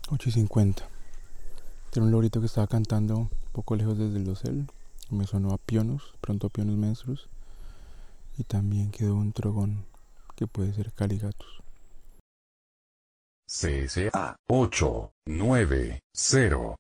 8:50. Era un lorito que estaba cantando un poco lejos desde el dosel. Me sonó a pionos, pronto a pionos menstruos. Y también quedó un trogón que puede ser caligatus. CSA 890